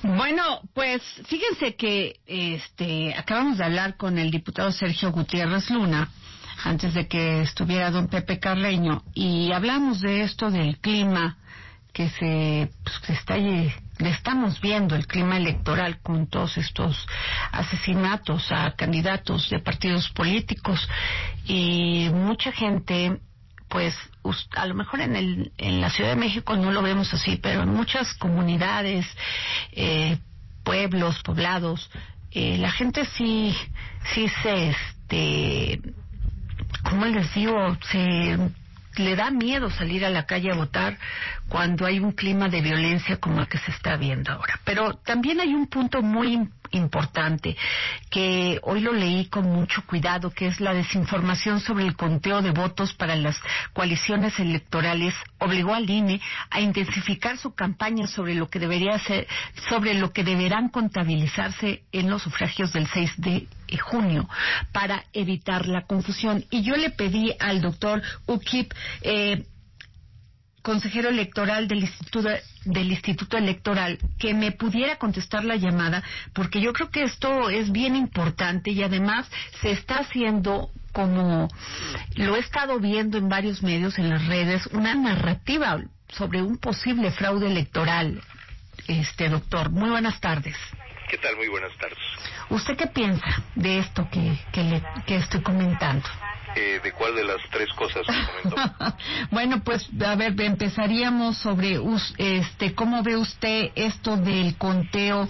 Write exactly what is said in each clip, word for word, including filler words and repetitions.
Bueno, pues fíjense que este acabamos de hablar con el diputado Sergio Gutiérrez Luna antes de que estuviera don Pepe Carreño y hablamos de esto del clima que se, pues, que está ahí, le estamos viendo el clima electoral con todos estos asesinatos a candidatos de partidos políticos y mucha gente, pues a lo mejor en el en la Ciudad de México no lo vemos así, pero en muchas comunidades, eh, pueblos, poblados, eh, la gente sí sí se este, ¿cómo les digo? Se le da miedo salir a la calle a votar cuando hay un clima de violencia como el que se está viendo ahora. Pero también hay un punto muy importante que hoy lo leí con mucho cuidado, que es la desinformación sobre el conteo de votos para las coaliciones electorales. Obligó al I N E a intensificar su campaña sobre lo que debería ser, sobre lo que deberán contabilizarse en los sufragios del seis de junio para evitar la confusión. Y yo le pedí al doctor Ukip, eh, consejero electoral del Instituto del Instituto Electoral, que me pudiera contestar la llamada, porque yo creo que esto es bien importante y además se está haciendo, como lo he estado viendo en varios medios, en las redes, una narrativa sobre un posible fraude electoral. Este doctor, muy buenas tardes. ¿Qué tal? Muy buenas tardes. ¿Usted qué piensa de esto que, que, le, que estoy comentando? Eh, ¿De cuál de las tres cosas que comentó? Bueno, pues, a ver, empezaríamos sobre este, ¿cómo ve usted esto del conteo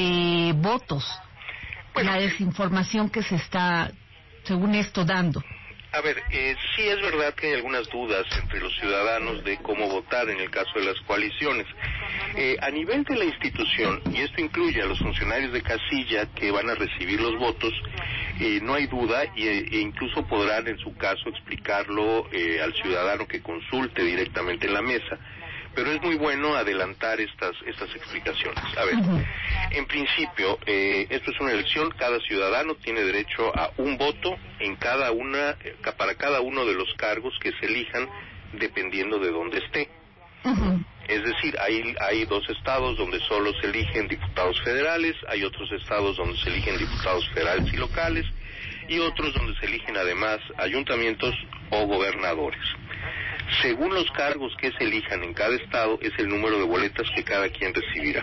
de votos? Bueno, la desinformación que se está, según esto, dando. A ver, eh, sí es verdad que hay algunas dudas entre los ciudadanos de cómo votar en el caso de las coaliciones. Eh, a nivel de la institución, y esto incluye a los funcionarios de casilla que van a recibir los votos, eh, no hay duda y, e incluso podrán en su caso explicarlo eh, al ciudadano que consulte directamente en la mesa. Pero es muy bueno adelantar estas estas explicaciones. A ver, en principio, eh, esto es una elección, cada ciudadano tiene derecho a un voto en cada una, para cada uno de los cargos que se elijan dependiendo de dónde esté. Uh-huh. Es decir, hay, hay dos estados donde solo se eligen diputados federales, hay otros estados donde se eligen diputados federales y locales, y otros donde se eligen además ayuntamientos o gobernadores. Según los cargos que se elijan en cada estado, es el número de boletas que cada quien recibirá.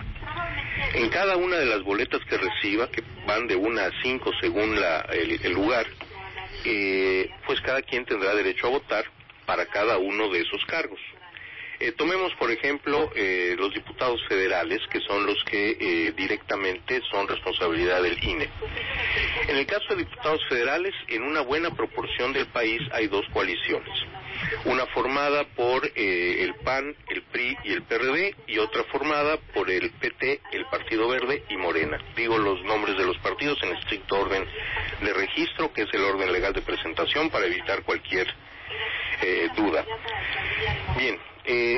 En cada una de las boletas que reciba, que van de una a cinco según la, el, el lugar, eh, pues cada quien tendrá derecho a votar para cada uno de esos cargos. Eh, tomemos, por ejemplo, eh, los diputados federales, que son los que eh, directamente son responsabilidad del I N E. En el caso de diputados federales, en una buena proporción del país hay dos coaliciones. Una formada por eh, el P A N, el P R I y el P R D, y otra formada por el P T, el Partido Verde y Morena. Digo los nombres de los partidos en estricto orden de registro, que es el orden legal de presentación, para evitar cualquier eh, duda. Bien. Eh,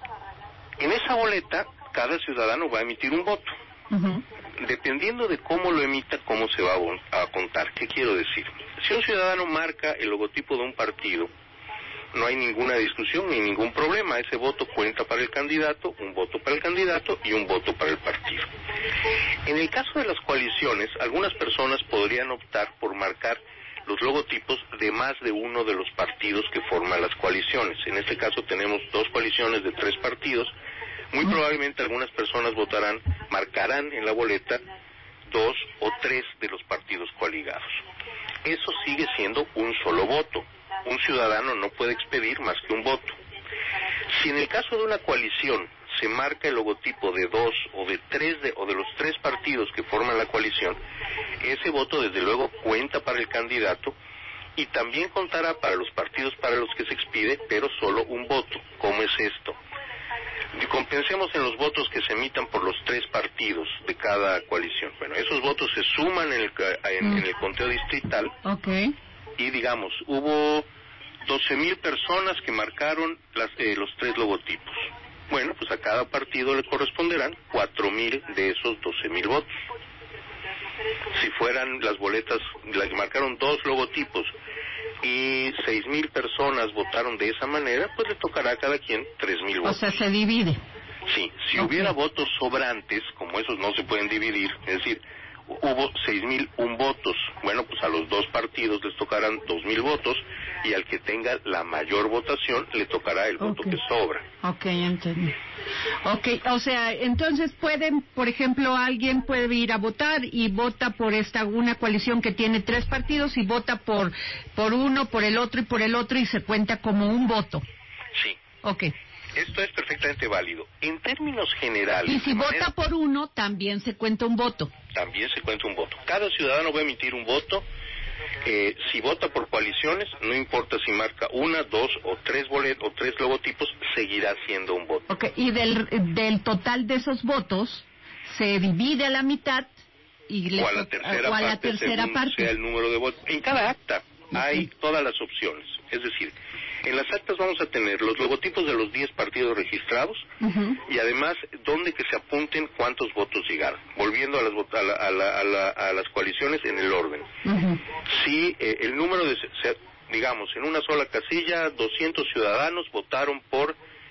en esa boleta, cada ciudadano va a emitir un voto. Uh-huh. Dependiendo de cómo lo emita, cómo se va a, a contar. ¿Qué quiero decir? Si un ciudadano marca el logotipo de un partido, no hay ninguna discusión ni ningún problema. Ese voto cuenta para el candidato, un voto para el candidato y un voto para el partido. En el caso de las coaliciones, algunas personas podrían optar por marcar los logotipos de más de uno de los partidos que forman las coaliciones. En este caso tenemos dos coaliciones de tres partidos. Muy probablemente algunas personas votarán, marcarán en la boleta dos o tres de los partidos coaligados. Eso sigue siendo un solo voto. Un ciudadano no puede expedir más que un voto. Si en el caso de una coalición se marca el logotipo de dos o de tres de, o de los tres partidos que forman la coalición, ese voto desde luego cuenta para el candidato y también contará para los partidos para los que se expide, pero solo un voto. ¿Cómo es esto? Compensemos en los votos que se emitan por los tres partidos de cada coalición. Bueno, esos votos se suman en el, en, en el conteo distrital. Okay. Y digamos, hubo doce mil personas que marcaron las, eh, los tres logotipos. Bueno, pues a cada partido le corresponderán cuatro mil de esos doce mil votos. Si fueran las boletas, las que marcaron dos logotipos y seis mil personas votaron de esa manera, pues le tocará a cada quien tres mil votos. O sea, se divide. Sí, si okay. hubiera votos sobrantes, como esos no se pueden dividir, es decir, hubo seis mil un votos, bueno, pues a los dos partidos les tocarán dos mil votos y al que tenga la mayor votación le tocará el voto okay. que sobra. Ok, entendí. Ok, o sea, entonces pueden, por ejemplo, alguien puede ir a votar y vota por esta una coalición que tiene tres partidos y vota por por uno, por el otro y por el otro y se cuenta como un voto. Sí. Ok. Esto es perfectamente válido. En términos generales... Y si vota manera, por uno, también se cuenta un voto. También se cuenta un voto. Cada ciudadano va a emitir un voto. Eh, si vota por coaliciones, no importa si marca una, dos o tres boletos o tres logotipos, seguirá siendo un voto. Ok, y del, del total de esos votos, se divide a la mitad y le o a la tercera o a la parte, tercera según parte. sea el número de votos. En cada acta okay. hay todas las opciones. Es decir, en las actas vamos a tener los logotipos de los diez partidos registrados uh-huh. y además donde que se apunten cuántos votos llegaron. Volviendo a las, a la, a la, a la, a las coaliciones en el orden. Uh-huh. Si eh, el número de, digamos, en una sola casilla, doscientos ciudadanos votaron por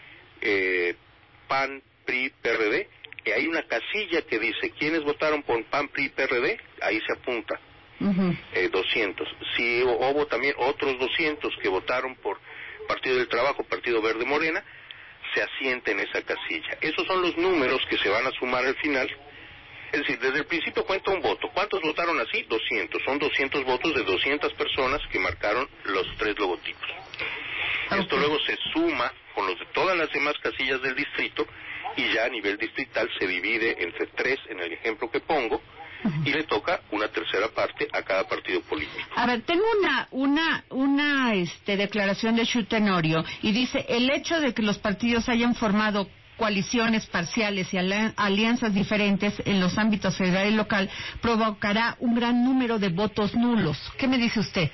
eh, P A N, P R I, P R D, y hay una casilla que dice quiénes votaron por P A N, P R I, P R D, ahí se apunta. Uh-huh. Eh, doscientos. Si hubo también otros doscientos que votaron por Partido del Trabajo, Partido Verde Morena, se asienta en esa casilla. Esos son los números que se van a sumar al final. Es decir, desde el principio cuenta un voto. ¿Cuántos votaron así? doscientos. Son doscientos votos de doscientas personas que marcaron los tres logotipos. Okay. Esto luego se suma con los de todas las demás casillas del distrito y ya a nivel distrital se divide entre tres en el ejemplo que pongo. Y le toca una tercera parte a cada partido político. A ver, tengo una una una este declaración de Xu Tenorio y dice, el hecho de que los partidos hayan formado coaliciones parciales y alianzas diferentes en los ámbitos federal y local provocará un gran número de votos nulos. ¿Qué me dice usted?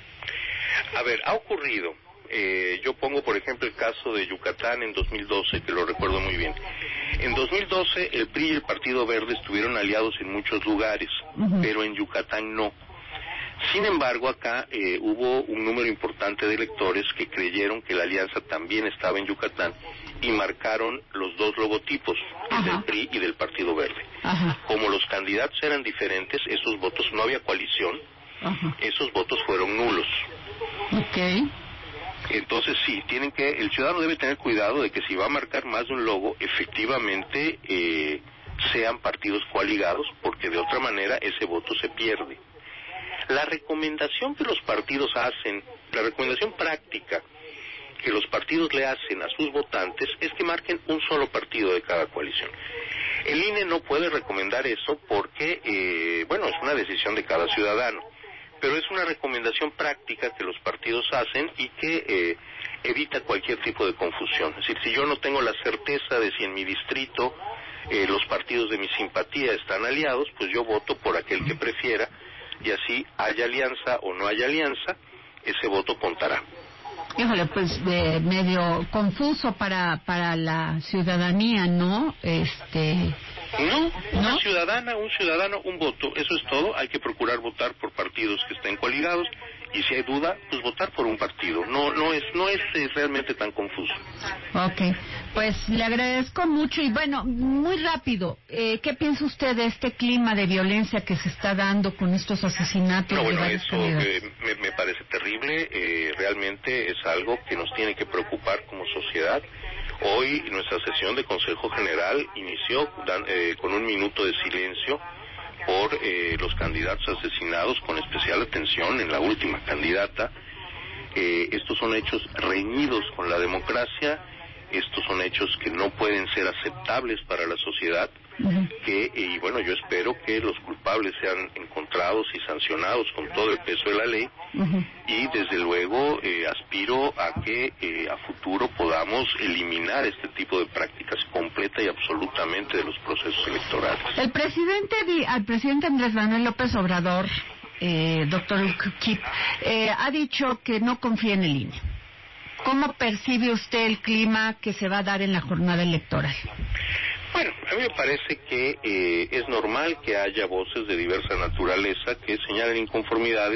A ver, ha ocurrido. Eh, yo pongo, por ejemplo, el caso de Yucatán en dos mil doce, que lo recuerdo muy bien. En dos mil doce, el P R I y el Partido Verde estuvieron aliados en muchos lugares, uh-huh. pero en Yucatán no. Sin embargo, acá eh, hubo un número importante de electores que creyeron que la alianza también estaba en Yucatán y marcaron los dos logotipos, el uh-huh. del P R I y del Partido Verde. Uh-huh. Como los candidatos eran diferentes, esos votos, no había coalición, uh-huh. esos votos fueron nulos. Okay. Entonces sí, tienen que, el ciudadano debe tener cuidado de que si va a marcar más de un logo, efectivamente eh, sean partidos coaligados, porque de otra manera ese voto se pierde. La recomendación que los partidos hacen, la recomendación práctica que los partidos le hacen a sus votantes es que marquen un solo partido de cada coalición. El I N E no puede recomendar eso porque, eh, bueno, es una decisión de cada ciudadano. Pero es una recomendación práctica que los partidos hacen y que eh, evita cualquier tipo de confusión. Es decir, si yo no tengo la certeza de si en mi distrito eh, los partidos de mi simpatía están aliados, pues yo voto por aquel que prefiera y así haya alianza o no haya alianza, ese voto contará. Híjole, pues eh, medio confuso para para la ciudadanía, ¿no? Este... No, una ¿No? ciudadana, un ciudadano, un voto, eso es todo. Hay que procurar votar por partidos que estén coaligados y si hay duda, pues votar por un partido. No, no es, no es, es realmente tan confuso. Okay, pues le agradezco mucho y bueno, muy rápido, eh, ¿qué piensa usted de este clima de violencia que se está dando con estos asesinatos? No, de bueno, eso eh, me, me parece terrible. Eh, realmente es algo que nos tiene que preocupar como sociedad. Hoy nuestra sesión de Consejo General inició dan, eh, con un minuto de silencio por eh, los candidatos asesinados, con especial atención en la última candidata. Eh, estos son hechos reñidos con la democracia, estos son hechos que no pueden ser aceptables para la sociedad, uh-huh. que, y bueno, yo espero que los culpables sean encontrados y sancionados con todo el peso de la ley, uh-huh. y desde luego eh, aspiro a que eh, a futuro podamos eliminar este tipo de prácticas completa y absolutamente de los procesos electorales. El presidente, al presidente Andrés Manuel López Obrador, eh, doctor Kip, eh, ha dicho que no confía en el I N E. ¿Cómo percibe usted el clima que se va a dar en la jornada electoral? Bueno, a mí me parece que eh, es normal que haya voces de diversa naturaleza que señalen inconformidades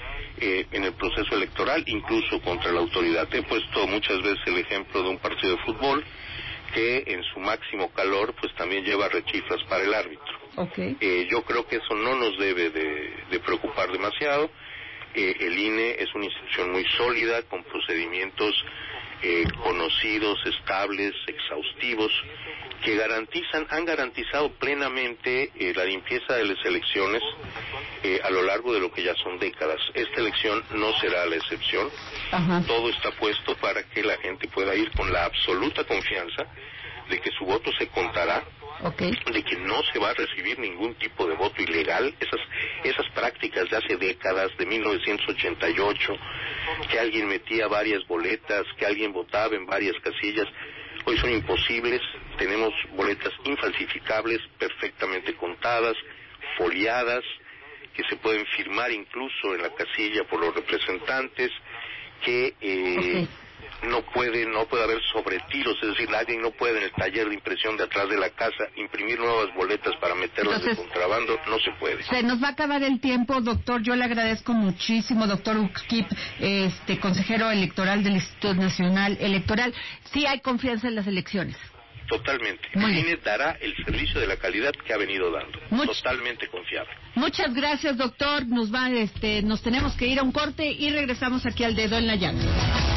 eh, en el proceso electoral, incluso contra la autoridad. He puesto muchas veces el ejemplo de un partido de fútbol que en su máximo calor pues también lleva rechiflas para el árbitro. Okay. Eh, yo creo que eso no nos debe de, de preocupar demasiado. Eh, el I N E es una institución muy sólida, con procedimientos eh, conocidos, estables, exhaustivos, que garantizan, han garantizado plenamente eh, la limpieza de las elecciones eh, a lo largo de lo que ya son décadas. Esta elección no será la excepción. Ajá. Todo está puesto para que la gente pueda ir con la absoluta confianza de que su voto se contará, Okay. de que no se va a recibir ningún tipo de voto ilegal. Esas esas prácticas de hace décadas, de mil novecientos ochenta y ocho, que alguien metía varias boletas, que alguien votaba en varias casillas, hoy son imposibles. Tenemos boletas infalsificables, perfectamente contadas, foliadas, que se pueden firmar incluso en la casilla por los representantes, que eh, Okay. no puede no puede haber sobretiros, es decir, alguien no puede en el taller de impresión de atrás de la casa imprimir nuevas boletas para meterlas Entonces, de contrabando, no se puede. Se nos va a acabar el tiempo, doctor. Yo le agradezco muchísimo, doctor Uxquip, este consejero electoral del Instituto Nacional Electoral. Sí hay confianza en las elecciones. Totalmente. Muy El bien. I N E dará el servicio de la calidad que ha venido dando. Much- Totalmente confiable. Muchas gracias, doctor. Nos va, este, nos tenemos que ir a un corte y regresamos aquí al Dedo en la Llaga.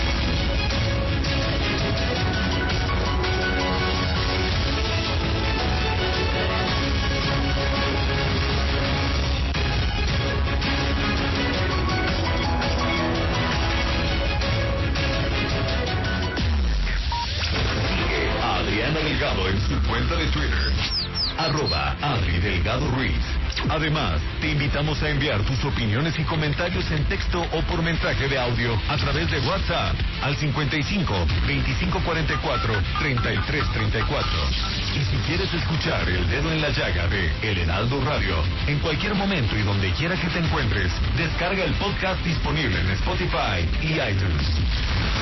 A Adriana Delgado en su cuenta de Twitter, arroba Adri Delgado Ruiz. Además, te invitamos a enviar tus opiniones y comentarios en texto o por mensaje de audio a través de WhatsApp al cincuenta y cinco, veinticinco cuarenta y cuatro, treinta y tres treinta y cuatro. Y si quieres escuchar El Dedo en la Llaga de El Heraldo Radio, en cualquier momento y donde quiera que te encuentres, descarga el podcast disponible en Spotify y iTunes.